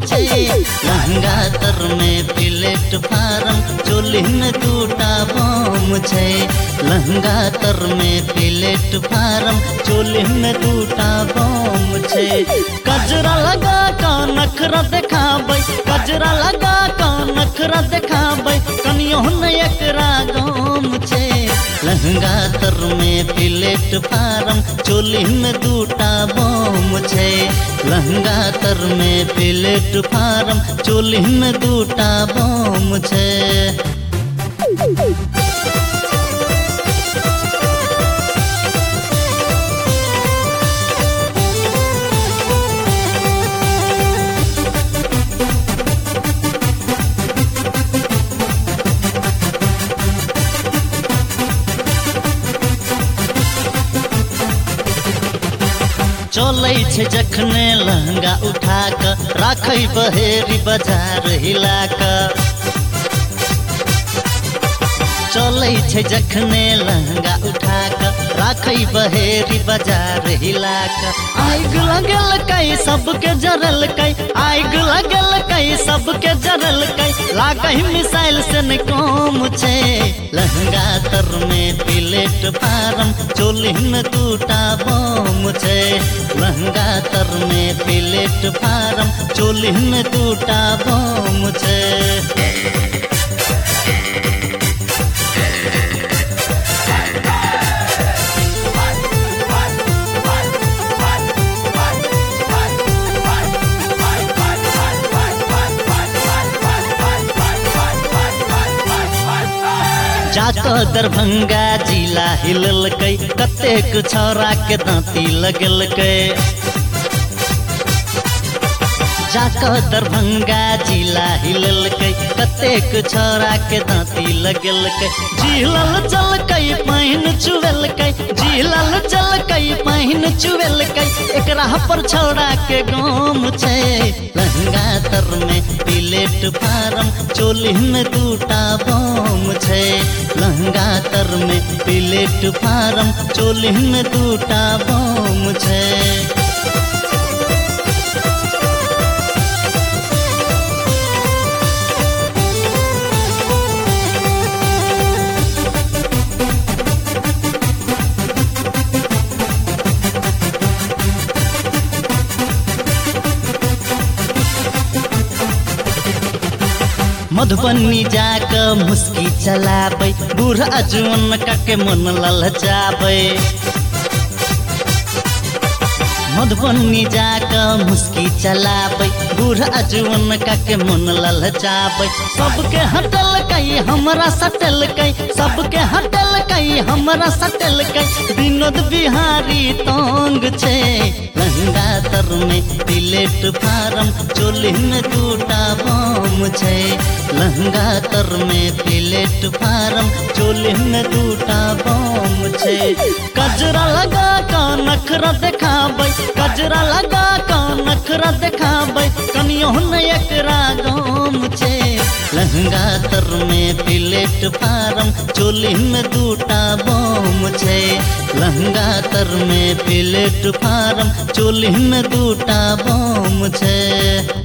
छे। लहंगा तर में प्लेटफार्म चोली में दूटा बम छे। लहंगा तर में प्लेटफार्म चोली में दूटा बम छे। कजरा लगा का नखरा देखाबै, कजरा लगा का नखरा देखाबै, कनियो न एकरा गम छे। लहंगा तर में प्लेटफार्म चोली में दूटा बम छे। लहंगा तर में प्लेटफार्म चोली में दूटा बम छे। चलै छे जखने लहंगा उठा क राखै बहेरी बाजार हिला क। चलै छे जखने लहंगा उठा क राखै बहेरी बाजार हिला क। आग लगल कई सबके जरल कई, आग लगल कई सबके जरल कई, लागै मिसाइल से न कम छे। लहंगा तर में प्लेटफार्म चोली में दूटा बम छे। लहंगा तर में प्लेटफार्म चोली में दूटा बम छे। जात दरभंगा जिला हिललकै, कतेक छौरा के दाँती लगलकै। जाक दरभंगा जिला हिललकै, कतेक छौरा के दाँती लगलकै। जिहलल जलकै पाइन चुवेलकै, जिहलल जलकै पाइन चुवेलकै, एकरा पर छौरा के गम छे। लहंगा तर में प्लेटफार्म चोली में दूटा बम छे। लहंगा तर में प्लेटफार्म चोली में दूटा बम छे। मधुबनी जाक मुस्की चलाबै, बूढ़ा जवान के मन ललचाबै। मधुबनी जाक मुस्की चलाबै, बूढ़ा जवान के मन ललचाबै। सबके हटल कई हमरा सटल कई, सबके हटल कई हमरा सटल कई, विनोद बिहारी तंग छे। लहंगा तर में प्लेटफार्म चोली में दूटा बम छे। लहंगा तर में प्लेटफार्म चोली में दूटा बम छे। कजरा लगा का नखरा देखाबै, कजरा लगा का नखरा देखाबै, कनियो न एकरा गम छे। लहंगा तर में प्लेटफार्म चोली में दूटा बम छे। लहंगा तर में प्लेटफार्म चोली में दूटा बम छे।